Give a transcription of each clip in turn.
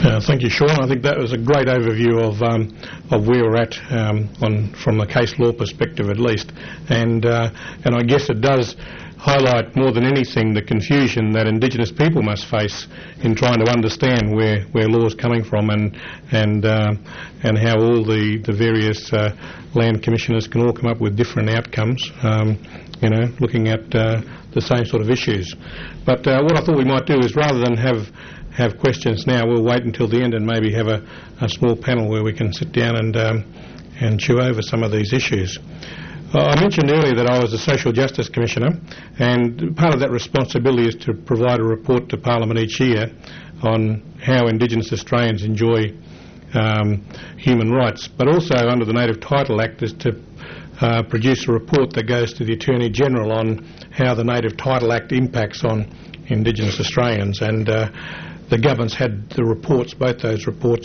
Thank you, Sean. I think that was a great overview of where we're at from the case law perspective, at least, and I guess it does highlight more than anything the confusion that Indigenous people must face in trying to understand where law's coming from and how all the various land commissioners can all come up with different outcomes. Looking at the same sort of issues. But what I thought we might do is, rather than have questions now, we'll wait until the end and maybe have a small panel where we can sit down and chew over some of these issues. I mentioned earlier that I was a Social Justice Commissioner, and part of that responsibility is to provide a report to Parliament each year on how Indigenous Australians enjoy human rights, but also under the Native Title Act is to produce a report that goes to the Attorney-General on how the Native Title Act impacts on Indigenous Australians. And the government's had the reports, both those reports,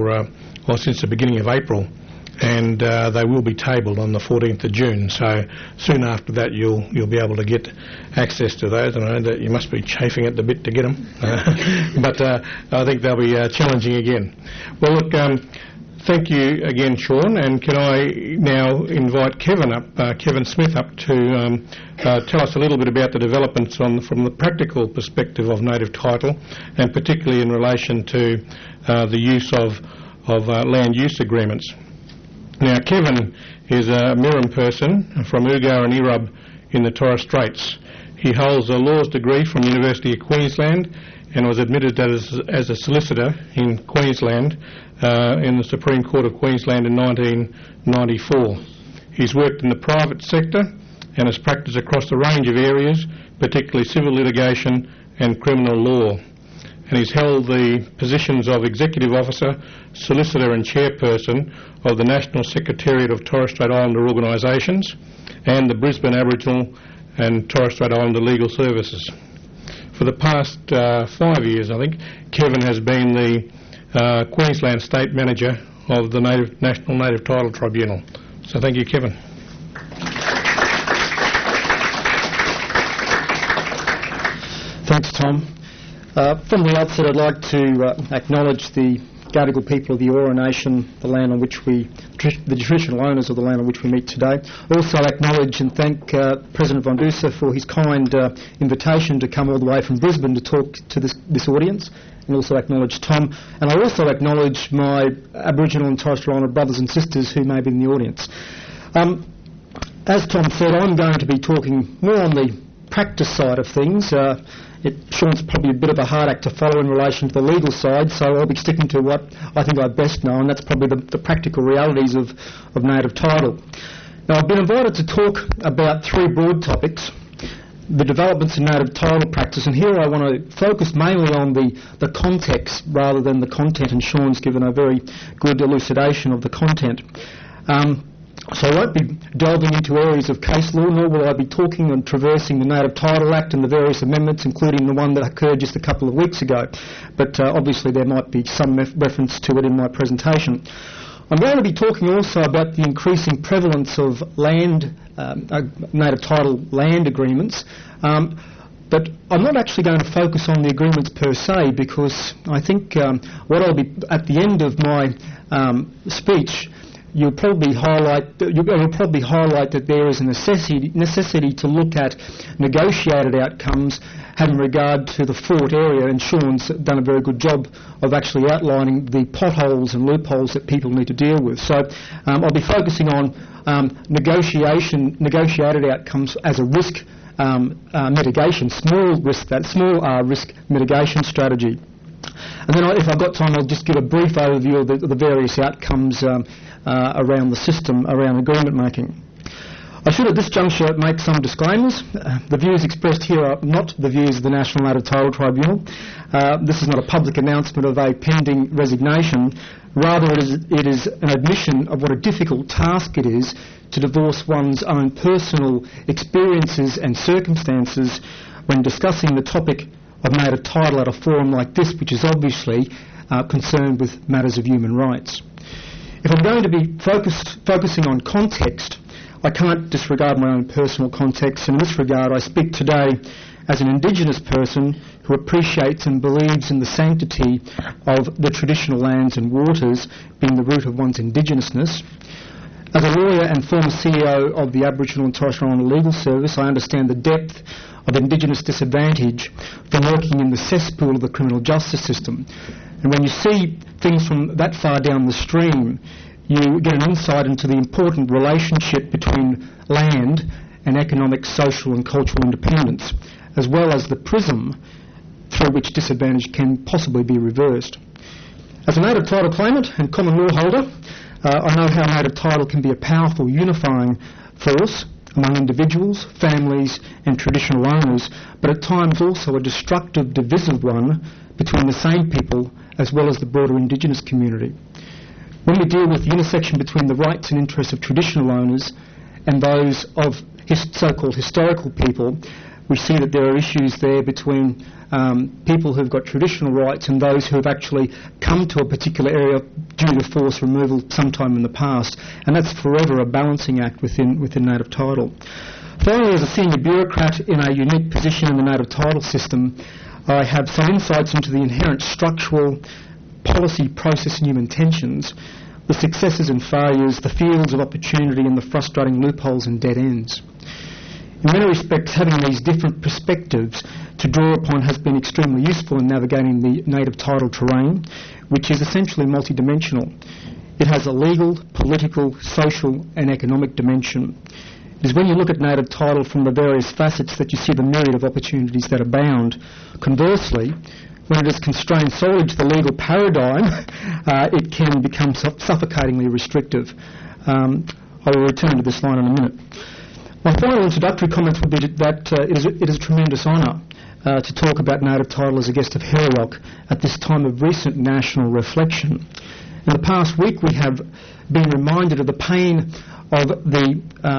since the beginning of April, and they will be tabled on the 14th of June. So soon after that, you'll be able to get access to those. And I know that you must be chafing at the bit to get them, but I think they'll be challenging again. Well, look. Thank you again, Sean, and can I now invite Kevin Smith up to tell us a little bit about the developments from the practical perspective of native title, and particularly in relation to the use of land use agreements. Now, Kevin is a Mirram person from Ugar and Irrub in the Torres Straits. He holds a laws degree from the University of Queensland and was admitted as a solicitor in Queensland in the Supreme Court of Queensland in 1994. He's worked in the private sector and has practiced across a range of areas, particularly civil litigation and criminal law. And he's held the positions of Executive Officer, Solicitor and Chairperson of the National Secretariat of Torres Strait Islander Organisations and the Brisbane Aboriginal and Torres Strait Islander Legal Services. For the past 5 years, I think, Kevin has been the Queensland State Manager of the National Native Title Tribunal. So thank you, Kevin. Thanks, Tom. From the outset, I'd like to acknowledge the Gadigal people of the Eora Nation, the land on which the traditional owners of the land on which we meet today. Also acknowledge and thank President von Duser for his kind invitation to come all the way from Brisbane to talk to this audience, and also acknowledge Tom. And I also acknowledge my Aboriginal and Torres Strait Islander brothers and sisters who may be in the audience. As Tom said, I'm going to be talking more on the practice side of things. Sean's probably a bit of a hard act to follow in relation to the legal side, so I'll be sticking to what I think I best know, and that's probably the practical realities of native title. Now, I've been invited to talk about three broad topics: the developments in native title practice, and here I want to focus mainly on the context rather than the content, and Sean's given a very good elucidation of the content. So I won't be delving into areas of case law, nor will I be talking and traversing the Native Title Act and the various amendments, including the one that occurred just a couple of weeks ago. But obviously there might be some reference to it in my presentation. I'm going to be talking also about the increasing prevalence of native title land agreements. But I'm not actually going to focus on the agreements per se, because I think what I'll be, at the end of my speech, you'll probably highlight that there is a necessity to look at negotiated outcomes having regard to the fraught area, and Sean's done a very good job of actually outlining the potholes and loopholes that people need to deal with. So I'll be focusing on negotiated outcomes as a risk mitigation, small risk mitigation strategy. And then if I've got time, I'll just give a brief overview of the various outcomes around the system, around agreement making. I should at this juncture make some disclaimers. The views expressed here are not the views of the National Native Title Tribunal. This is not a public announcement of a pending resignation. Rather, it is an admission of what a difficult task it is to divorce one's own personal experiences and circumstances when discussing the topic of native title at a forum like this, which is obviously concerned with matters of human rights. If I'm going to be focusing on context, I can't disregard my own personal context. In this regard, I speak today as an Indigenous person who appreciates and believes in the sanctity of the traditional lands and waters being the root of one's indigenousness. As a lawyer and former CEO of the Aboriginal and Torres Strait Islander Legal Service, I understand the depth of Indigenous disadvantage from working in the cesspool of the criminal justice system. And when you see things from that far down the stream, you get an insight into the important relationship between land and economic, social and cultural independence, as well as the prism through which disadvantage can possibly be reversed. As a native title claimant and common law holder, I know how native title can be a powerful unifying force among individuals, families and traditional owners, but at times also a destructive, divisive one between the same people as well as the broader Indigenous community. When we deal with the intersection between the rights and interests of traditional owners and those of so-called historical people, we see that there are issues there between people who've got traditional rights and those who have actually come to a particular area due to forced removal sometime in the past, and that's forever a balancing act within native title. Finally, as a senior bureaucrat in a unique position in the native title system, I have some insights into the inherent structural, policy, process and human tensions, the successes and failures, the fields of opportunity and the frustrating loopholes and dead ends. In many respects, having these different perspectives to draw upon has been extremely useful in navigating the native title terrain, which is essentially multidimensional. It has a legal, political, social and economic dimension. It is when you look at native title from the various facets that you see the myriad of opportunities that abound. Conversely, when it is constrained solely to the legal paradigm, it can become suffocatingly restrictive. I will return to this line in a minute. My final introductory comments would be that it is a tremendous honour to talk about native title as a guest of HEROC at this time of recent national reflection. In the past week, we have been reminded of the pain of the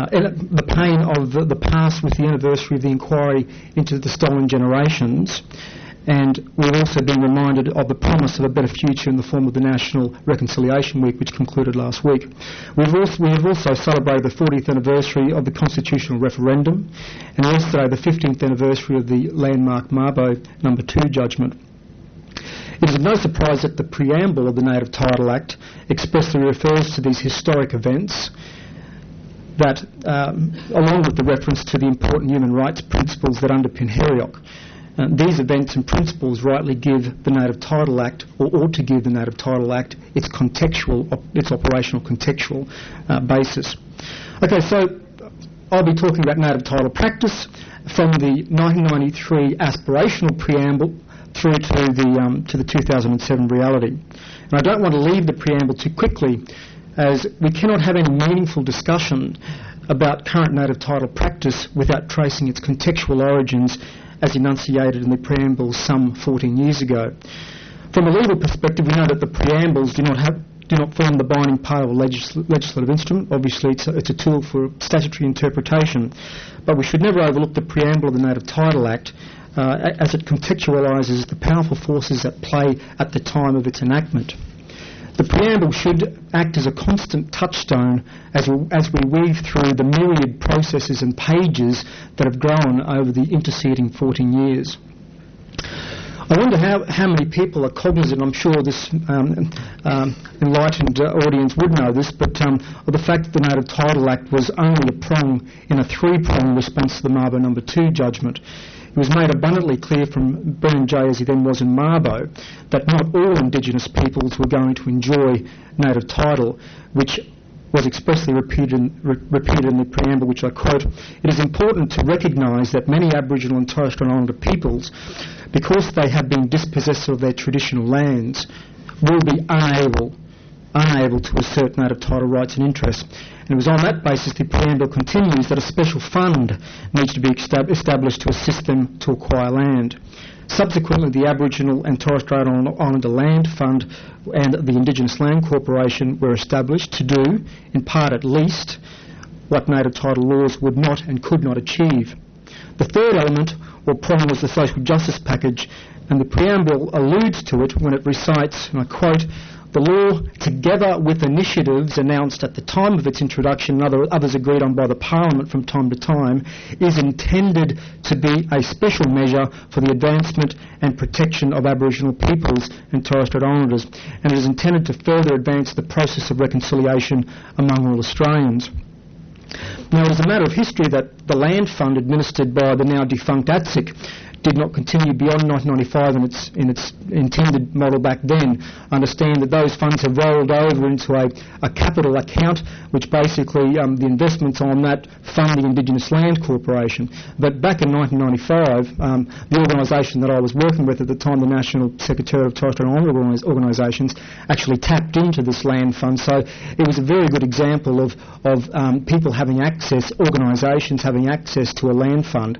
past with the anniversary of the inquiry into the stolen generations, and we've also been reminded of the promise of a better future in the form of the National Reconciliation Week, which concluded last week. We have also celebrated the 40th anniversary of the constitutional referendum, and yesterday the 15th anniversary of the landmark Mabo No. 2 judgment. It is of no surprise that the preamble of the Native Title Act expressly refers to these historic events that, along with the reference to the important human rights principles that underpin HEROC. These events and principles rightly give the Native Title Act, or ought to give the Native Title Act, its operational contextual basis. Okay, so I'll be talking about native title practice from the 1993 aspirational preamble through to the 2007 reality. And I don't want to leave the preamble too quickly, as we cannot have any meaningful discussion about current native title practice without tracing its contextual origins as enunciated in the preambles some 14 years ago. From a legal perspective, we know that the preambles do not form the binding part of a legislative instrument. Obviously, it's a tool for statutory interpretation, but we should never overlook the preamble of the Native Title Act as it contextualises the powerful forces at play at the time of its enactment. The preamble should act as a constant touchstone as we weave through the myriad processes and pages that have grown over the interceding 14 years. I wonder how many people are cognizant, I'm sure this enlightened audience would know this, but of the fact that the Native Title Act was only a prong in a three-prong response to the Mabo No. 2 judgment. It was made abundantly clear from Brennan J, as he then was in Mabo, that not all Indigenous peoples were going to enjoy native title, which was expressly repeated in the preamble, which I quote, "It is important to recognise that many Aboriginal and Torres Strait Islander peoples, because they have been dispossessed of their traditional lands, will be unable to assert native title rights and interests." And it was on that basis the preamble continues that a special fund needs to be established to assist them to acquire land. Subsequently, the Aboriginal and Torres Strait Islander Land Fund and the Indigenous Land Corporation were established to do, in part at least, what native title laws would not and could not achieve. The third element, or prong, was the social justice package and the preamble alludes to it when it recites, and I quote, "The law, together with initiatives announced at the time of its introduction and others agreed on by the Parliament from time to time, is intended to be a special measure for the advancement and protection of Aboriginal peoples and Torres Strait Islanders, and it is intended to further advance the process of reconciliation among all Australians." Now, it is a matter of history that the Land Fund administered by the now defunct ATSIC did not continue beyond 1995 in its intended model back then. Understand that those funds have rolled over into a capital account, which basically the investments on that fund the Indigenous Land Corporation. But back in 1995, the organisation that I was working with at the time, the National Secretariat of Torres Strait Islander Organisations, actually tapped into this land fund. So it was a very good example of people having access, organisations having access to a land fund.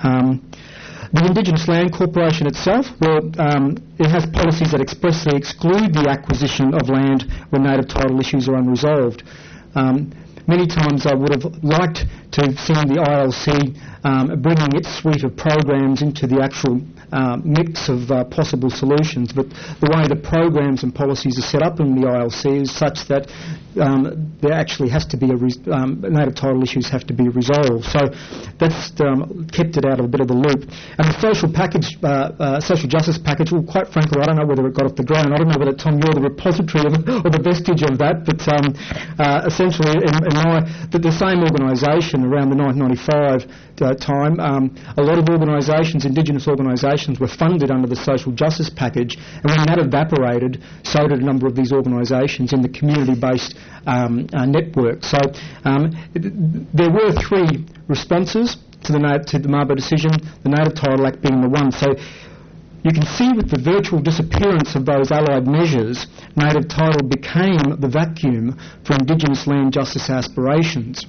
The Indigenous Land Corporation itself, it has policies that expressly exclude the acquisition of land when native title issues are unresolved. Many times I would have liked to have seen the ILC bringing its suite of programs into the actual mix of possible solutions, but the way the programs and policies are set up in the ILC is such that there actually has to be native title issues have to be resolved. So that's kept it out of a bit of the loop. And the social package, social justice package, well, quite frankly, I don't know whether it got off the ground. I don't know whether, Tom, you're the repository or the vestige of that, but essentially the same organisation around the 1995 time, a lot of organisations, Indigenous organisations, were funded under the social justice package, and when that evaporated, so did a number of these organisations in the community-based network. So there were three responses to the Mabo decision, the Native Title Act being the one. So you can see with the virtual disappearance of those allied measures, native title became the vacuum for Indigenous land justice aspirations.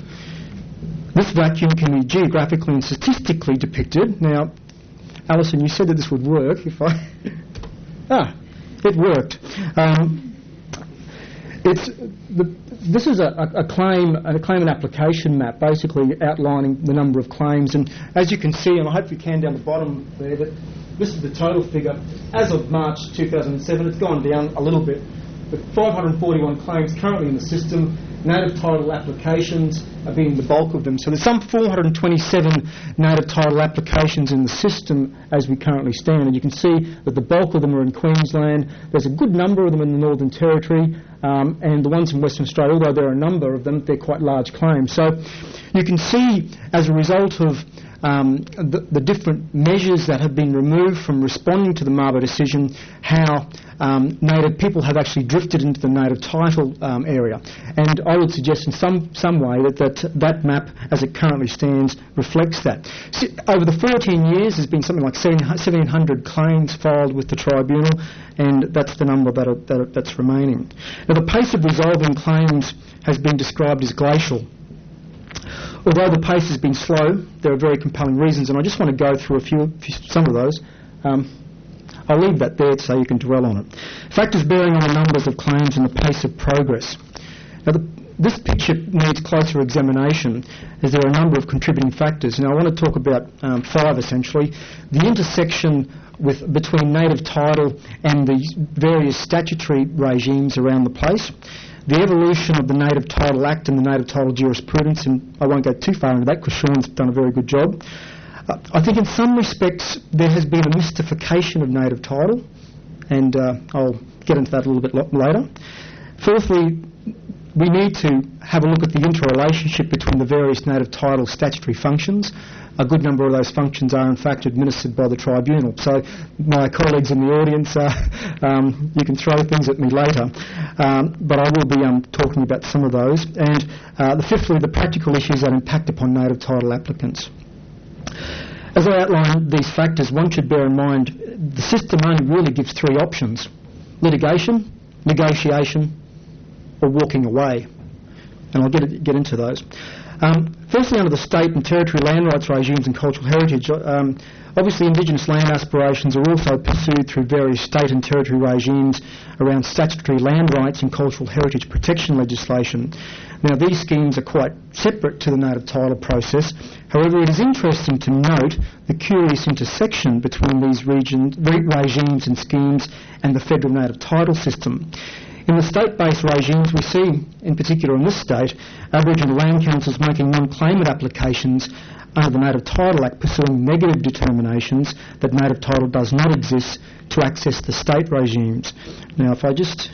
This vacuum can be geographically and statistically depicted. Now, Alison, you said that this would work. It worked. This is a claim and application map, basically outlining the number of claims. And as you can see, and I hope you can down the bottom there, that this is the total figure. As of March 2007, it's gone down a little bit, but 541 claims currently in the system. Native title applications are being the bulk of them. So there's some 427 native title applications in the system as we currently stand, and you can see that the bulk of them are in Queensland. There's a good number of them in the Northern Territory, and the ones in Western Australia, although there are a number of them, they're quite large claims. So you can see, as a result of the different measures that have been removed from responding to the Mabo decision, how native people have actually drifted into the native title area. And I would suggest in some way that map, as it currently stands, reflects that. So, over the 14 years, there's been something like 1,700 claims filed with the tribunal, and that's the number that's remaining. Now, the pace of resolving claims has been described as glacial. Although the pace has been slow, there are very compelling reasons, and I just want to go through some of those. I'll leave that there so you can dwell on it. Factors bearing on the numbers of claims and the pace of progress. Now, this picture needs closer examination, as there are a number of contributing factors. Now, I want to talk about five, essentially. The intersection between native title and the various statutory regimes around the place. The evolution of the Native Title Act and the Native Title jurisprudence, and I won't go too far into that because Sean's done a very good job. I think in some respects there has been a mystification of native title, and I'll get into that a little bit later. Fourthly, we need to have a look at the interrelationship between the various native title statutory functions. A good number of those functions are in fact administered by the tribunal. So my colleagues in the audience, you can throw things at me later, but I will be talking about some of those. And fifthly, the practical issues that impact upon native title applicants. As I outline these factors, one should bear in mind the system only really gives three options: litigation, negotiation, or walking away. and I'll get into those. Firstly, under the state and territory land rights regimes and cultural heritage, obviously Indigenous land aspirations are also pursued through various state and territory regimes around statutory land rights and cultural heritage protection legislation. Now, these schemes are quite separate to the native title process. However, it is interesting to note the curious intersection between these regimes and schemes and the federal native title system. In the state-based regimes, we see, in particular in this state, Aboriginal land councils making non-claimant applications under the Native Title Act pursuing negative determinations that native title does not exist to access the state regimes. Now, if I just...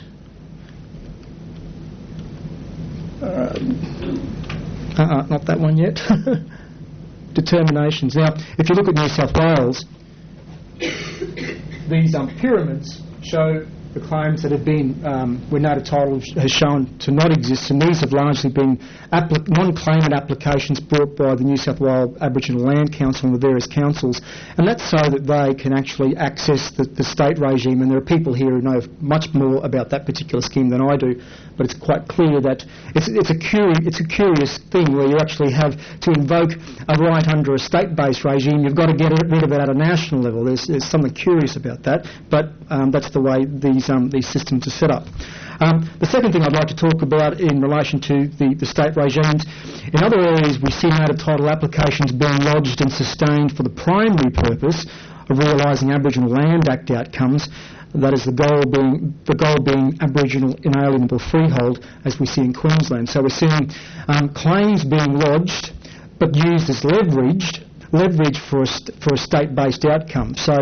not that one yet. Determinations. Now, if you look at New South Wales, these pyramids show the claims that have been, where native title has shown to not exist, and these have largely been non-claimant applications brought by the New South Wales Aboriginal Land Council and the various councils, and that's so that they can actually access the state regime. And there are people here who know much more about that particular scheme than I do, but it's quite clear that it's a curious thing where you actually have to invoke a right under a state-based regime. You've got to get rid of it at a national level. There's something curious about that, but that's the way these systems are set up. The second thing I'd like to talk about in relation to the state regimes, in other areas we see native title applications being lodged and sustained for the primary purpose of realising Aboriginal Land Act outcomes. That is the goal being Aboriginal inalienable freehold, as we see in Queensland. So we're seeing claims being lodged but used as leverage for a state-based outcome. So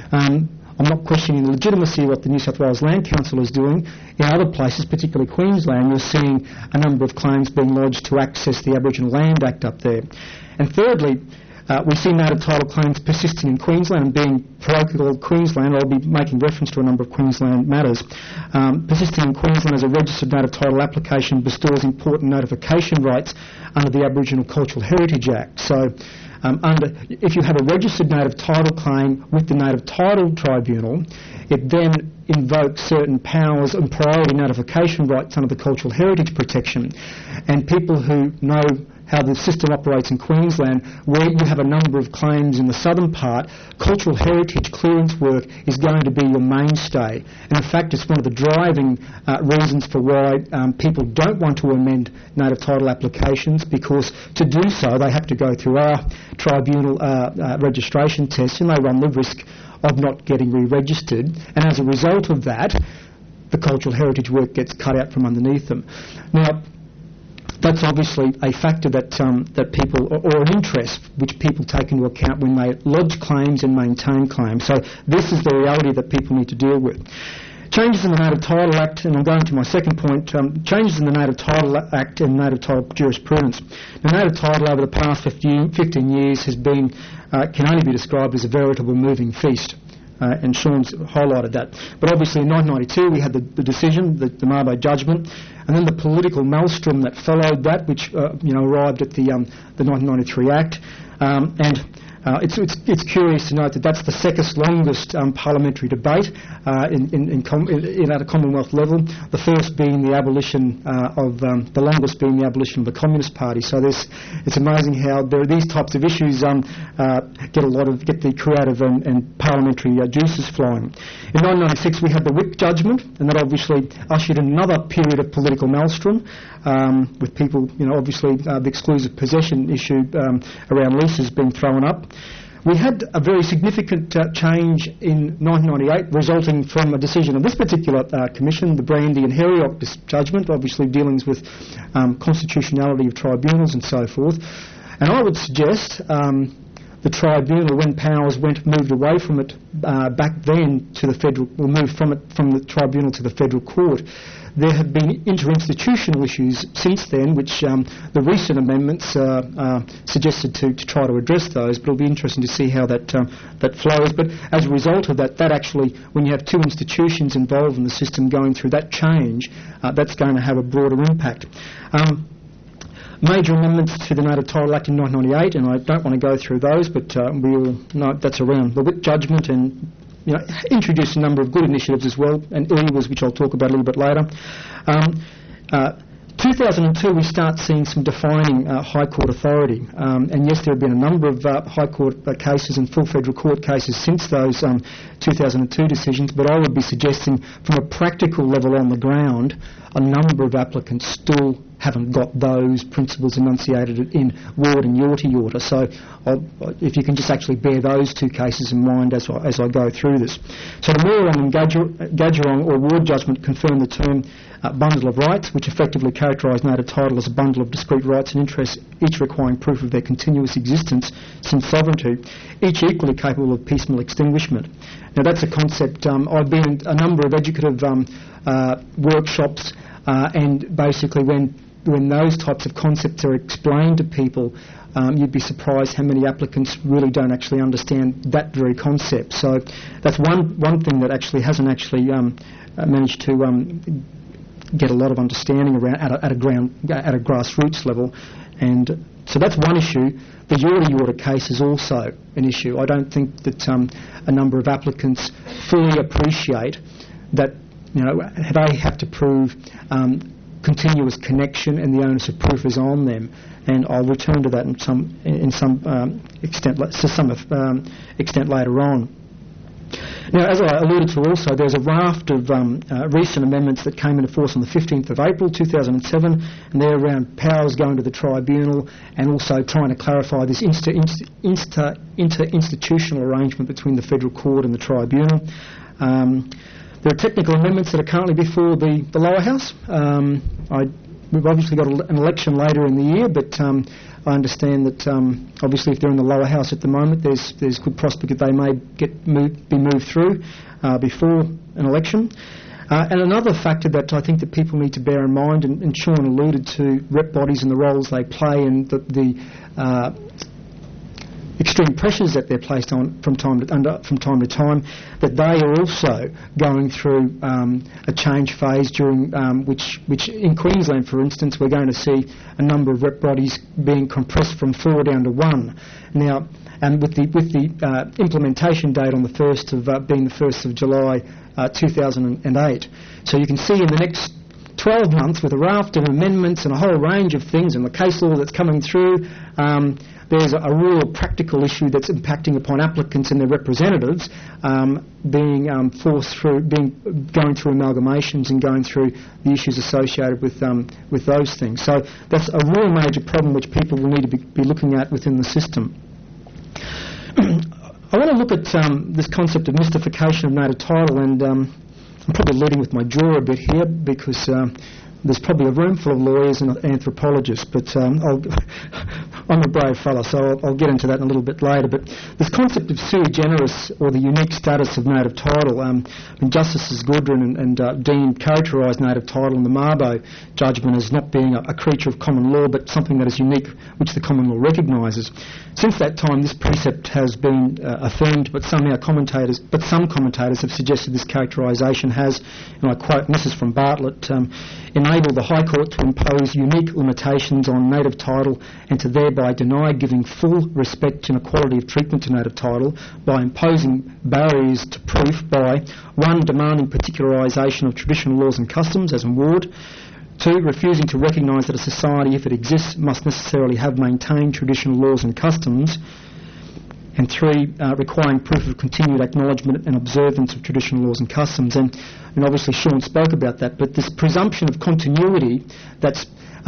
I'm not questioning the legitimacy of what the New South Wales Land Council is doing. In other places, particularly Queensland, you're seeing a number of claims being lodged to access the Aboriginal Land Act up there. And thirdly, we see native title claims persisting in Queensland, and being parochial Queensland, I'll be making reference to a number of Queensland matters. Persisting in Queensland as a registered native title application bestows important notification rights under the Aboriginal Cultural Heritage Act. So if you have a registered native title claim with the Native Title Tribunal, it then invokes certain powers and priority notification rights under the Cultural Heritage Protection. And people who know how the system operates in Queensland, where you have a number of claims in the southern part, cultural heritage clearance work is going to be your mainstay. And in fact, it's one of the driving reasons for why people don't want to amend native title applications, because to do so they have to go through our tribunal registration test, and they run the risk of not getting re-registered. And as a result of that, the cultural heritage work gets cut out from underneath them. Now, that's obviously a factor that people, or an interest which people take into account when they lodge claims and maintain claims. So this is the reality that people need to deal with. Changes in the Native Title Act, and I'm going to my second point, changes in the Native Title Act and Native Title jurisprudence. The Native Title over the past 15 years has been, can only be described as a veritable moving feast. And Sean's highlighted that. But obviously in 1992 we had the decision, the Mabo judgment, and then the political maelstrom that followed that, which arrived at the 1993 Act. It's curious to note that that's the second longest parliamentary debate at a Commonwealth level. The first being the abolition the longest being the abolition of the Communist Party. So it's amazing how these types of issues get the creative and parliamentary juices flowing. In 1996 we had the Whip judgment, and that obviously ushered in another period of political maelstrom, with people, obviously the exclusive possession issue around leases being thrown up. We had a very significant change in 1998 resulting from a decision of this particular commission, the Brandy and Herriot judgment, obviously dealings with constitutionality of tribunals and so forth. And I would suggest the tribunal, when powers moved away from it back then to the federal, or moved from the tribunal to the federal court, there have been interinstitutional issues since then, which the recent amendments suggested to try to address those. But it'll be interesting to see how that flows. But as a result of that actually, when you have two institutions involved in the system going through that change, that's going to have a broader impact. Major amendments to the Native Title Act in 1998, and I don't want to go through those, but we all know that's around the Whip judgment, and introduced a number of good initiatives as well, and EWAs, which I'll talk about a little bit later. 2002 we start seeing some defining High Court authority, and yes, there have been a number of High Court cases and full federal court cases since those 2002 decisions, but I would be suggesting from a practical level on the ground, a number of applicants still haven't got those principles enunciated in Ward and Yorta. So if you can just actually bear those two cases in mind as I go through this. So the Moorong and Gadgerong or Ward judgment confirmed the term bundle of rights, which effectively characterised native title as a bundle of discrete rights and interests, each requiring proof of their continuous existence since sovereignty, each equally capable of piecemeal extinguishment. Now that's a concept. I've been in a number of educative workshops, and basically when those types of concepts are explained to people, you'd be surprised how many applicants really don't actually understand that very concept. So that's one thing that actually hasn't actually managed to get a lot of understanding around at a grassroots level, and so that's one issue. The Yorta case is also an issue. I don't think that a number of applicants fully appreciate that they have to prove continuous connection, and the onus of proof is on them. And I'll return to that in some extent later on. Now, as I alluded to also, there's a raft of recent amendments that came into force on the 15th of April 2007, and they're around powers going to the tribunal and also trying to clarify this inter-institutional arrangement between the federal court and the tribunal. There are technical amendments that are currently before the lower house. We've obviously got an election later in the year, but I understand that obviously if they're in the lower house at the moment, there's good prospect that they may be moved through before an election. And another factor that I think that people need to bear in mind, and Sean alluded to rep bodies and the roles they play and the extreme pressures that they're placed on from time to time, that they are also going through a change phase during which in Queensland, for instance, we're going to see a number of rep bodies being compressed from 4 down to 1 now, and with the implementation date on the 1st of being the 1st of July 2008. So you can see in the next 12 months, with a raft of amendments and a whole range of things and the case law that's coming through, there's a real practical issue that's impacting upon applicants and their representatives being forced through, going through amalgamations and going through the issues associated with those things. So that's a real major problem which people will need to be looking at within the system. I want to look at this concept of mystification of native title, and I'm probably leading with my jaw a bit here because there's probably a room full of lawyers and anthropologists, but I'm a brave fella, so I'll get into that in a little bit later. But this concept of sui generis, or the unique status of native title, Justices Goodrin and Dean characterised native title in the Mabo judgment as not being a creature of common law, but something that is unique, which the common law recognises. Since that time, this precept has been affirmed, but some commentators have suggested this characterisation has, and I quote, and this is from Bartlett, enabled the High Court to impose unique limitations on native title and to thereby deny giving full respect and equality of treatment to native title by imposing barriers to proof by 1. Demanding particularisation of traditional laws and customs, as in Ward; 2. Refusing to recognise that a society, if it exists, must necessarily have maintained traditional laws and customs; and 3. Requiring proof of continued acknowledgement and observance of traditional laws and customs. And obviously Sean spoke about that, but this presumption of continuity that's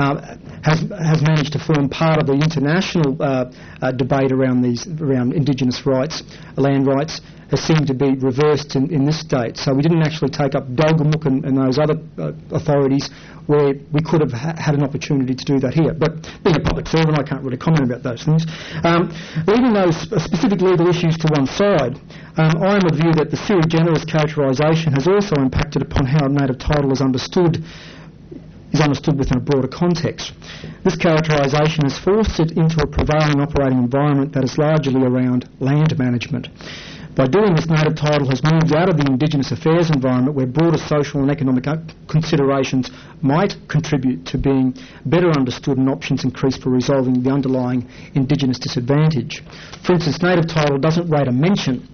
has managed to form part of the international debate around Indigenous rights, land rights, has seemed to be reversed in this state. So we didn't actually take up Dalgamuk and those other authorities where we could have had an opportunity to do that here. But being a public servant, I can't really comment about those things. Leaving those specific legal issues to one side, I am of the view that the sui generis characterisation has also impacted upon how native title is understood within a broader context. This characterisation has forced it into a prevailing operating environment that is largely around land management. By doing this, native title has moved out of the Indigenous affairs environment where broader social and economic considerations might contribute to being better understood and options increased for resolving the underlying Indigenous disadvantage. For instance, native title doesn't rate a mention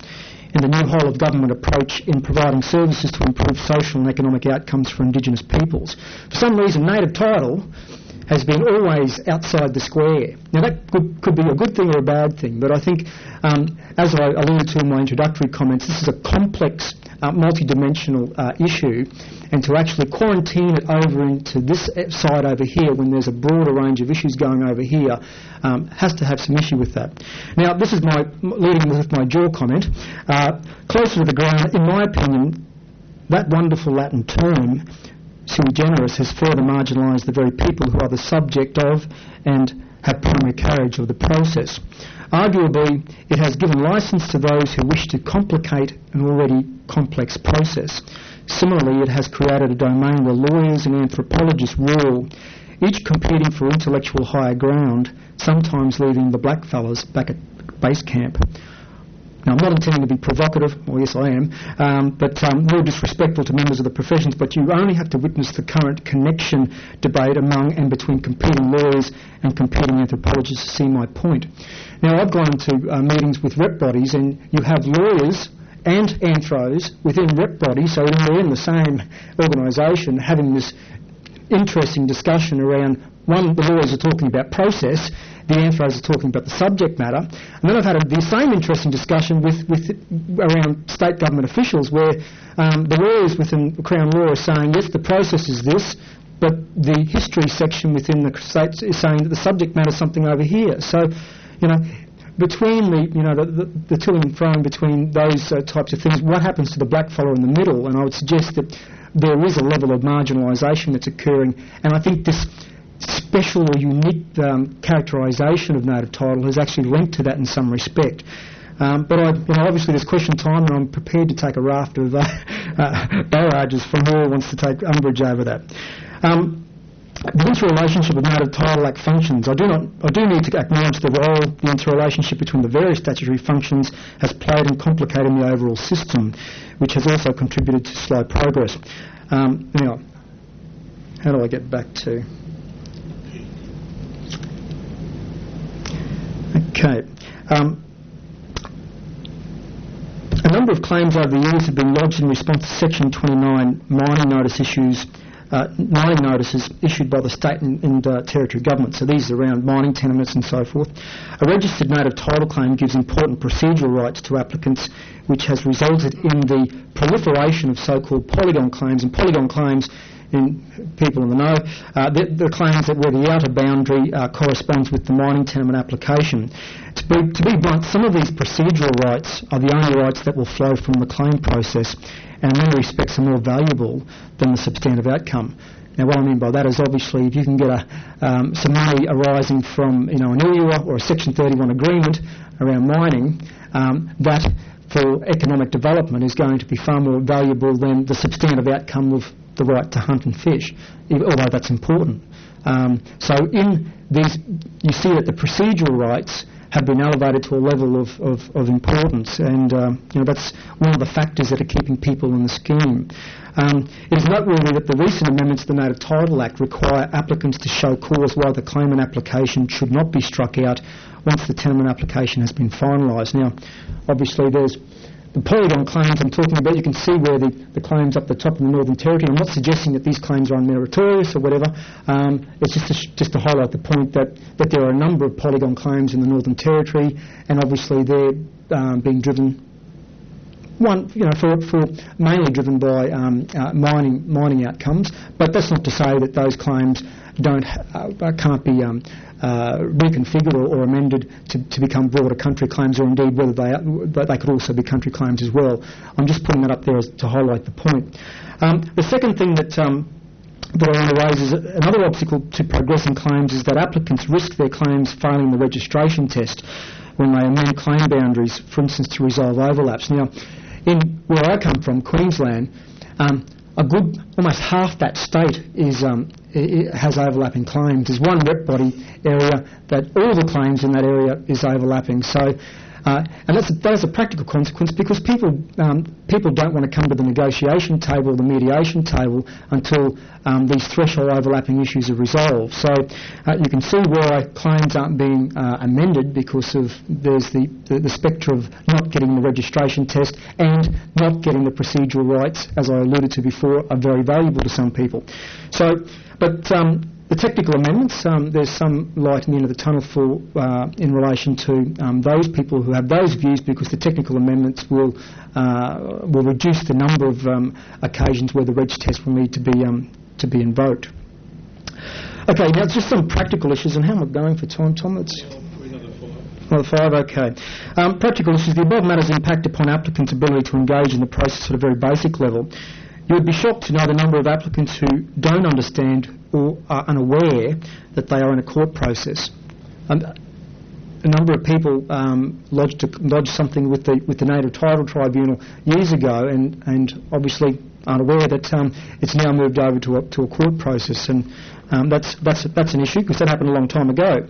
in the new whole-of-government approach in providing services to improve social and economic outcomes for Indigenous peoples. For some reason, native title has been always outside the square. Now, that could be a good thing or a bad thing, but I think, as I alluded to in my introductory comments, this is a complex, multi-dimensional issue, and to actually quarantine it over into this side over here when there's a broader range of issues going over here has to have some issue with that. Now, this is my leading with my jaw comment. Closer to the ground, in my opinion, that wonderful Latin term, sui generis, has further marginalised the very people who are the subject of and have primary carriage of the process. Arguably, it has given licence to those who wish to complicate an already complex process. Similarly, it has created a domain where lawyers and anthropologists rule, each competing for intellectual higher ground, sometimes leaving the blackfellas back at base camp. Now, I'm not intending to be provocative, or yes I am, but more disrespectful to members of the professions, but you only have to witness the current connection debate among and between competing lawyers and competing anthropologists to see my point. Now, I've gone into meetings with rep bodies, and you have lawyers and anthros within rep bodies, so they're in the same organisation having this interesting discussion around, one, the lawyers are talking about process, the anthros are talking about the subject matter, and then I've had the same interesting discussion with around state government officials where the lawyers within Crown Law are saying, yes, the process is this, but the history section within the states is saying that the subject matter is something over here. So, between the to and fro between those types of things, what happens to the blackfellow in the middle? And I would suggest that there is a level of marginalisation that's occurring, and I think this special or unique characterisation of native title has actually lent to that in some respect. But obviously there's question time, and I'm prepared to take a raft of barrages from whoever wants to take umbrage over that. The interrelationship of native title act functions. I do need to acknowledge the role the interrelationship between the various statutory functions has played in complicating the overall system, which has also contributed to slow progress. Now, how do I get back to... Okay. A number of claims over the years have been lodged in response to Section 29 mining notices issued by the state and territory government. So these are around mining tenements and so forth. A registered native title claim gives important procedural rights to applicants, which has resulted in the proliferation of so-called polygon claims. And polygon claims, in people in the know, the claims that where the outer boundary corresponds with the mining tenement application. To be blunt, some of these procedural rights are the only rights that will flow from the claim process, and in many respects are more valuable than the substantive outcome. Now, what I mean by that is obviously if you can get some money arising from an ILUA or a Section 31 agreement around mining, that for economic development is going to be far more valuable than the substantive outcome of the right to hunt and fish, although that's important. So in these, you see that the procedural rights have been elevated to a level of importance, and that's one of the factors that are keeping people in the scheme. It is noteworthy that the recent amendments to the Native Title Act require applicants to show cause why the claimant application should not be struck out once the tenement application has been finalised. Now, obviously there's the polygon claims I'm talking about. You can see where the claims up the top in the Northern Territory. I'm not suggesting that these claims are unmeritorious or whatever. It's just to highlight the point that there are a number of polygon claims in the Northern Territory, and obviously they're being driven for mainly driven by mining outcomes. But that's not to say that those claims can't be reconfigured or amended to become broader country claims, or indeed whether they could also be country claims as well. I'm just putting that up there to highlight the point. The second thing that I want to raise is another obstacle to progressing claims is that applicants risk their claims failing the registration test when they amend claim boundaries, for instance, to resolve overlaps. Now, in where I come from, Queensland, almost half that state has overlapping claims. There's one rep body area that all the claims in that area is overlapping. So And that is a practical consequence because people don't want to come to the negotiation table or the mediation table until these threshold overlapping issues are resolved. So you can see why claims aren't being amended because there's the spectre of not getting the registration test and not getting the procedural rights, as I alluded to before, are very valuable to some people. So, but the technical amendments, there's some light in the end of the tunnel for in relation to those people who have those views, because the technical amendments will reduce the number of occasions where the reg test will need to be invoked. Okay, now just some practical issues, and how am I going for time, Tom? Another 5, okay. Practical issues. The above matters impact upon applicants' ability to engage in the process at a very basic level. You would be shocked to know the number of applicants who don't understand or are unaware that they are in a court process. A number of people lodged something with the Native Title Tribunal years ago, and obviously aren't aware that it's now moved over to a court process, and that's an issue because that happened a long time ago.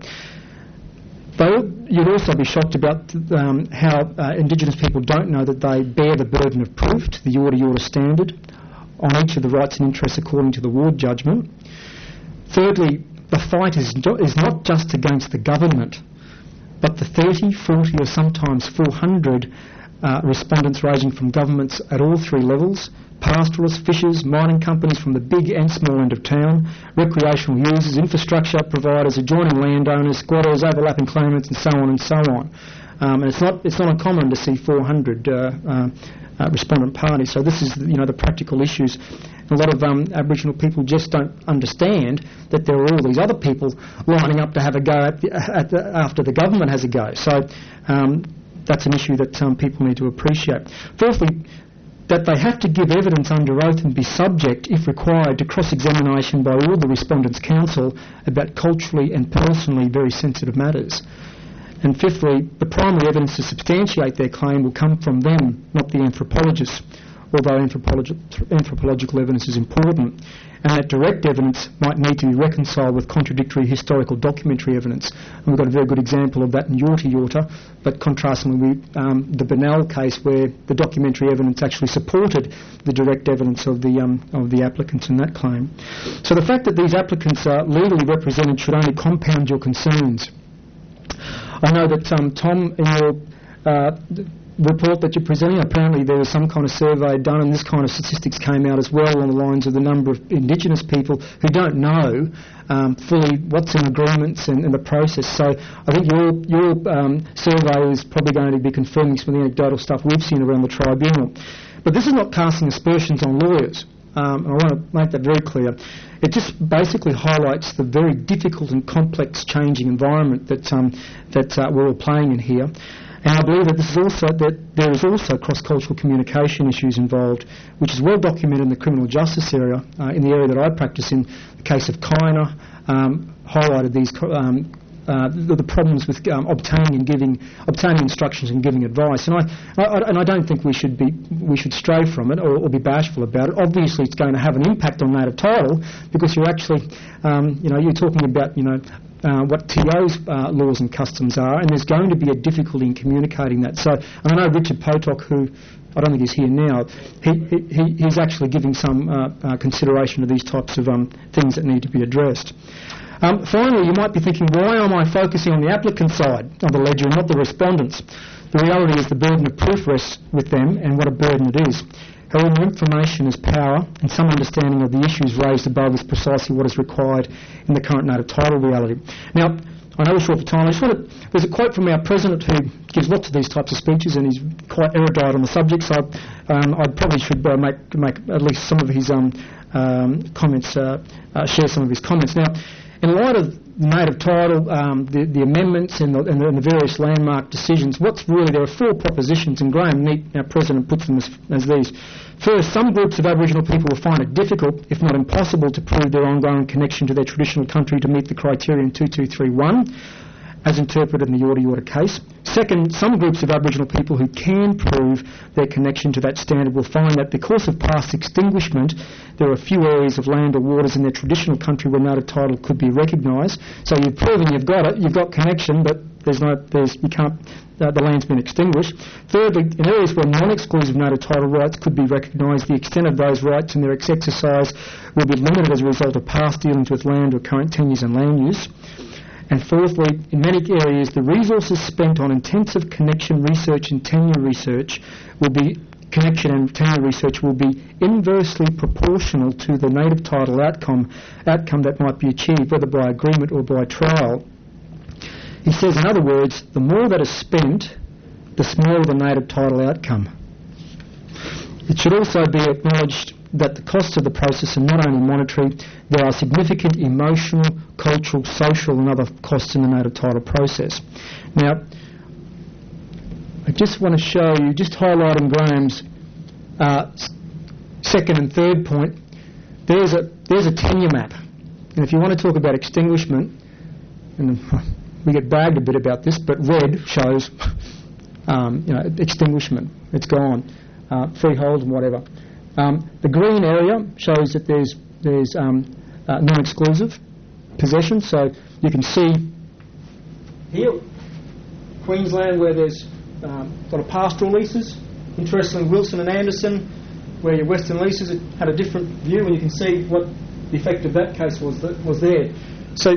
You'd also be shocked about how Indigenous people don't know that they bear the burden of proof to the Yorta standard on each of the rights and interests according to the Ward judgment. Thirdly, the fight is not just against the government, but the 30, 40 or sometimes 400 respondents ranging from governments at all three levels, pastoralists, fishers, mining companies from the big and small end of town, recreational users, infrastructure providers, adjoining landowners, squatters, overlapping claimants, and so on and so on. And it's not uncommon to see 400 respondent parties. So this is the practical issues. A lot of Aboriginal people just don't understand that there are all these other people lining up to have a go after the government has a go. So that's an issue that people need to appreciate. Fourthly, that they have to give evidence under oath and be subject, if required, to cross-examination by all the Respondents' Council about culturally and personally very sensitive matters. And fifthly, the primary evidence to substantiate their claim will come from them, not the anthropologists, although anthropological evidence is important, and that direct evidence might need to be reconciled with contradictory historical documentary evidence. And we've got a very good example of that in Yorta, but contrasting with the Bennell case where the documentary evidence actually supported the direct evidence of the applicants in that claim. So the fact that these applicants are legally represented should only compound your concerns. I know that, Tom, in your report that you're presenting, apparently there was some kind of survey done, and this kind of statistics came out as well on the lines of the number of Indigenous people who don't know fully what's in agreements and the process. So I think your survey is probably going to be confirming some of the anecdotal stuff we've seen around the tribunal. But this is not casting aspersions on lawyers. And I want to make that very clear. It just basically highlights the very difficult and complex changing environment that we're all playing in here. And I believe that there is also cross-cultural communication issues involved, which is well documented in the criminal justice area, in the area that I practice in. The case of Kaina highlighted these the problems with obtaining instructions and giving advice. And I don't think we should stray from it or be bashful about it. Obviously, it's going to have an impact on native title because you're actually you're talking about what TO's laws and customs are, and there's going to be a difficulty in communicating that. So, and I know Richard Potok, who I don't think he's here now, he's actually giving some consideration to these types of things that need to be addressed. Finally, you might be thinking, why am I focusing on the applicant side of the ledger and not the respondents? The reality is the burden of proof rests with them, and what a burden it is. However, information is power, and some understanding of the issues raised above is precisely what is required in the current native title reality. Now, I know we're short for time. There's a quote from our president who gives lots of these types of speeches, and he's quite erudite on the subject, so I probably should make at least some of his comments, share some of his comments. Now, in light of native title, the amendments and the various landmark decisions, there are 4 propositions, and Graham Neat, our president, puts them as these. First, some groups of Aboriginal people will find it difficult, if not impossible, to prove their ongoing connection to their traditional country to meet the criteria in 2231, as interpreted in the Yorta case. Second, some groups of Aboriginal people who can prove their connection to that standard will find that because of past extinguishment, there are few areas of land or waters in their traditional country where native title could be recognised. So you've proven you've got it, you've got connection, but the land's been extinguished. Thirdly, in areas where non-exclusive native title rights could be recognised, the extent of those rights and their exercise will be limited as a result of past dealings with land or current tenures and land use. And fourthly, in many areas, the resources spent on intensive connection research and tenure research will be inversely proportional to the native title outcome that might be achieved, whether by agreement or by trial. He says, in other words, the more that is spent, the smaller the native title outcome. It should also be acknowledged that the costs of the process are not only monetary, there are significant emotional, cultural, social and other costs in the native title process. Now, I just want to show you, just highlighting Graham's second and third point, there's a tenure map. And if you want to talk about extinguishment, and we get bagged a bit about this, but red shows extinguishment. It's gone. Freehold and whatever. The green area shows that there's non-exclusive possession. So you can see here, Queensland, where there's a lot of pastoral leases. Interestingly, Wilson and Anderson, where your Western leases had a different view, and you can see what the effect of that case was there. So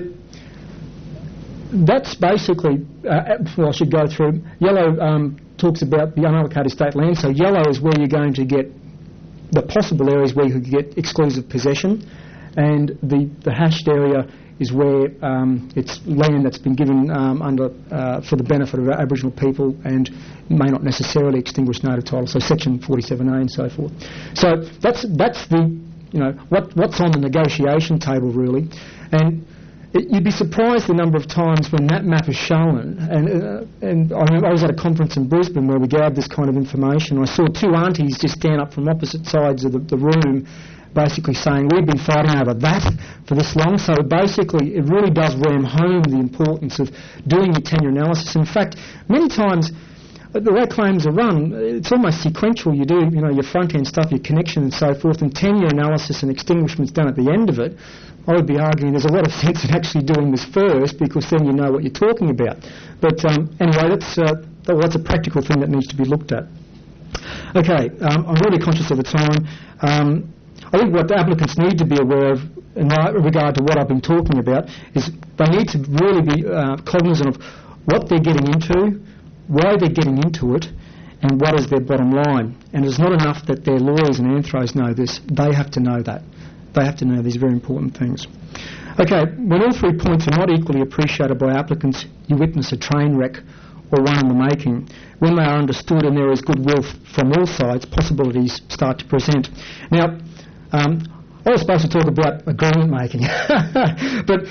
that's basically, I should go through. Yellow talks about the unallocated state land. So yellow is where you're going to get the possible areas where you could get exclusive possession, and the hashed area is where it's land that's been given for the benefit of Aboriginal people and may not necessarily extinguish native title. So Section 47A and so forth. So that's the what's on the negotiation table really, and you'd be surprised the number of times when that map is shown. And I remember I was at a conference in Brisbane where we gathered this kind of information. I saw two aunties just stand up from opposite sides of the room, basically saying, we've been fighting over that for this long. So basically, it really does ram home the importance of doing your tenure analysis. In fact, many times, the way claims are run, it's almost sequential. You do, your front-end stuff, your connection and so forth, and tenure analysis and extinguishment's done at the end of it. I would be arguing there's a lot of sense in actually doing this first, because then you know what you're talking about. But anyway, that's a practical thing that needs to be looked at. Okay, I'm really conscious of the time. I think what the applicants need to be aware of in regard to what I've been talking about is they need to really be cognizant of what they're getting into, why they're getting into it, and what is their bottom line. And it's not enough that their lawyers and anthros know this. They have to know that. They have to know these very important things. Okay, when all 3 points are not equally appreciated by applicants, you witness a train wreck or one in the making. When they are understood and there is goodwill from all sides, possibilities start to present. Now, I was supposed to talk about agreement making, but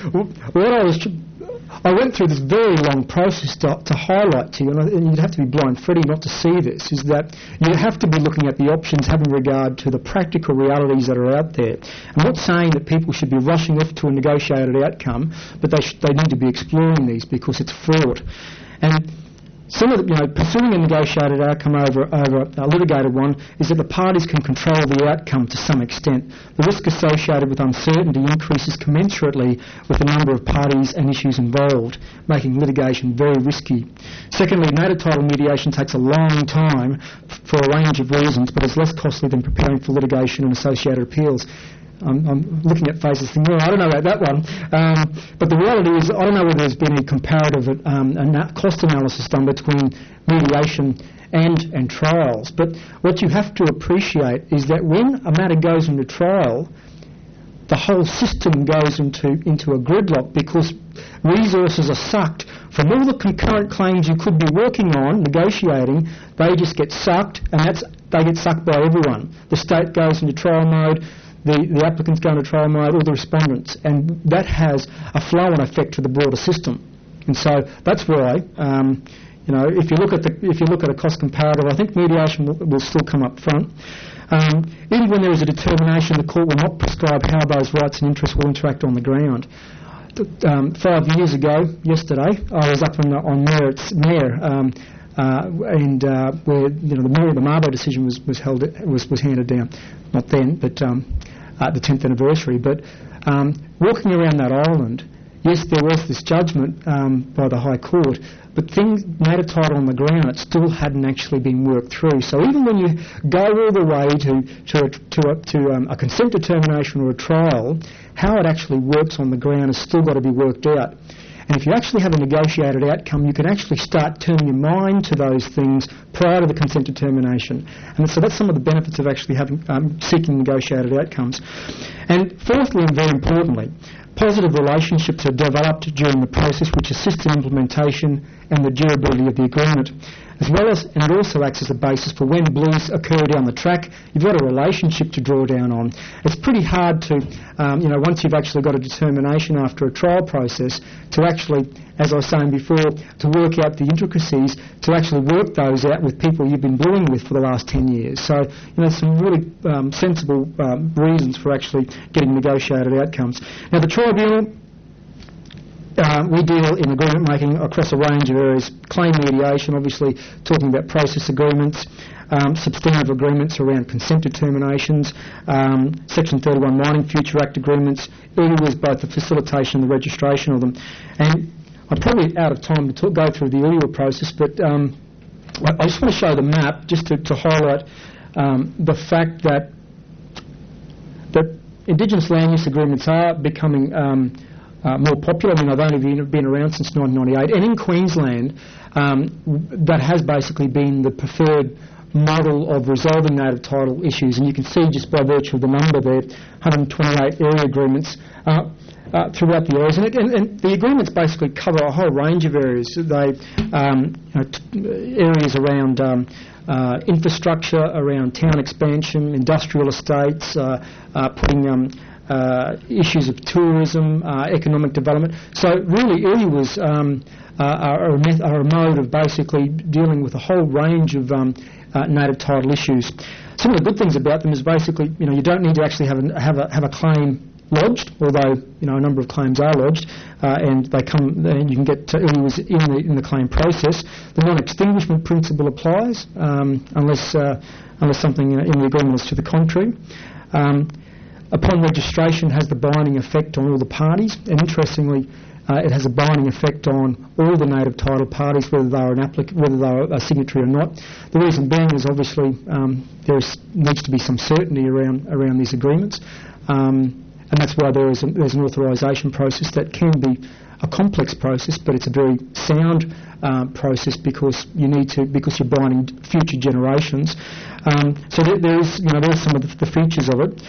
I went through this very long process to highlight to you, and you'd have to be blind Freddy not to see this, is that you have to be looking at the options having regard to the practical realities that are out there. I'm not saying that people should be rushing off to a negotiated outcome, but they need to be exploring these because it's fraught. And some of pursuing a negotiated outcome over a litigated one is that the parties can control the outcome to some extent. The risk associated with uncertainty increases commensurately with the number of parties and issues involved, making litigation very risky. Secondly, native title mediation takes a long time for a range of reasons, but is less costly than preparing for litigation and associated appeals. I'm looking at faces thinking, I don't know about that one. But the reality is, I don't know whether there's been any comparative cost analysis done between mediation and trials. But what you have to appreciate is that when a matter goes into trial, the whole system goes into a gridlock because resources are sucked from all the concurrent claims you could be working on, negotiating. They just get sucked, and they get sucked by everyone. The state goes into trial mode. The applicants go into trial mode, all the respondents, and that has a flow-on effect to the broader system. And so that's why, if you look at a cost comparative, I think mediation will still come up front. Even when there is a determination, the court will not prescribe how those rights and interests will interact on the ground. 5 years ago, yesterday, I was up on Mayor, and where the Mabo decision was handed down. Not then, but at the 10th anniversary. But walking around that island, yes, there was this judgment by the High Court, but native title on the ground, it still hadn't actually been worked through. So even when you go all the way to a consent determination or a trial, how it actually works on the ground has still got to be worked out. And if you actually have a negotiated outcome, you can actually start turning your mind to those things prior to the consent determination. And so that's some of the benefits of actually seeking negotiated outcomes. And fourthly, and very importantly, positive relationships are developed during the process which assist in implementation and the durability of the agreement. As well as, and it also acts as a basis for when blues occur down the track, you've got a relationship to draw down on. It's pretty hard to, once you've actually got a determination after a trial process, to actually, as I was saying before, to work out the intricacies, to actually work those out with people you've been bluing with for the last 10 years. So, some really sensible reasons for actually getting negotiated outcomes. Now, the tribunal, we deal in agreement making across a range of areas. Claim mediation, obviously talking about process agreements, substantive agreements around consent determinations, Section 31 Mining Future Act agreements. ILUAs, both the facilitation and the registration of them. And I'm probably out of time to go through the ILUA process, but I just want to show the map just to highlight the fact that Indigenous land use agreements are becoming more popular. I mean, they've only been around since 1998. And in Queensland, that has basically been the preferred model of resolving native title issues. And you can see just by virtue of the number there, 128 area agreements throughout the areas. And the agreements basically cover a whole range of areas. They areas around infrastructure, around town expansion, industrial estates, putting issues of tourism, economic development. So really ILUAs are a mode of basically dealing with a whole range of native title issues. Some of the good things about them is basically, you don't need to actually have a claim lodged, although a number of claims are lodged, and they come. And you can get to ILUAs in the claim process. The non-extinguishment principle applies unless something in the agreement is to the contrary. Upon registration, has the binding effect on all the parties, and interestingly, it has a binding effect on all the native title parties, whether they're whether they're a signatory or not. The reason being is obviously there needs to be some certainty around these agreements, and that's why there's an authorisation process that can be a complex process, but it's a very sound process because you're binding future generations. So there's some of the features of it.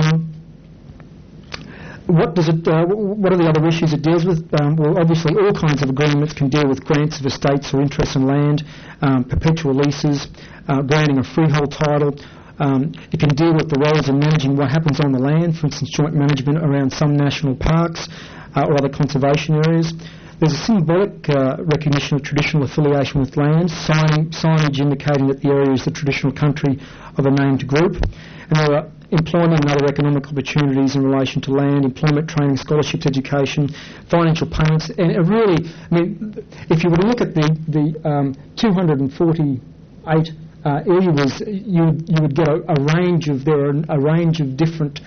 What are the other issues it deals with? Well, obviously, all kinds of agreements can deal with grants of estates or interests in land, perpetual leases, granting a freehold title. It can deal with the roles of managing what happens on the land, for instance, joint management around some national parks or other conservation areas. There's a symbolic recognition of traditional affiliation with land, signage indicating that the area is the traditional country of a named group. And there are employment and other economic opportunities in relation to land, employment, training, scholarships, education, financial payments. And it really, if you were to look at the 248 ILUAs, you would get a range of different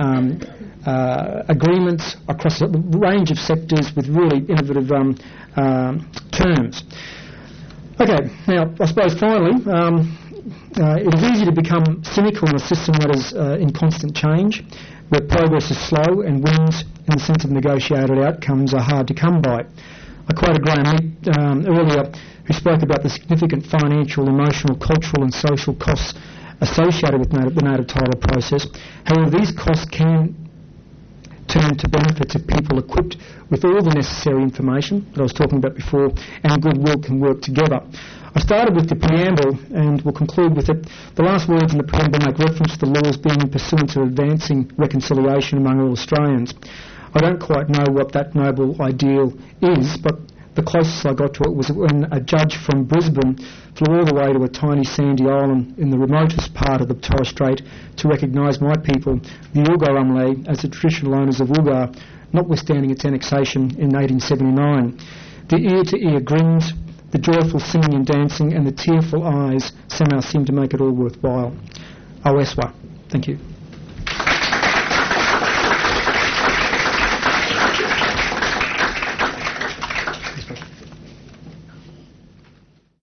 agreements across a range of sectors with really innovative terms. Okay, now I suppose finally, it is easy to become cynical in a system that is in constant change, where progress is slow and wins in the sense of negotiated outcomes are hard to come by. I quoted Graham Mead earlier, who spoke about the significant financial, emotional, cultural and social costs associated with the native title process. However, these costs can turn to benefits if people equipped with all the necessary information that I was talking about before, and goodwill can work together. I started with the preamble and will conclude with it. The last words in the preamble make reference to the laws being in pursuance of advancing reconciliation among all Australians. I don't quite know what that noble ideal is, but the closest I got to it was when a judge from Brisbane flew all the way to a tiny sandy island in the remotest part of the Torres Strait to recognise my people, the Ilgurumlay, as the traditional owners of Ilgar, notwithstanding its annexation in 1879. The ear-to-ear grins, the joyful singing and dancing, and the tearful eyes somehow seem to make it all worthwhile. Aweswa. Thank you.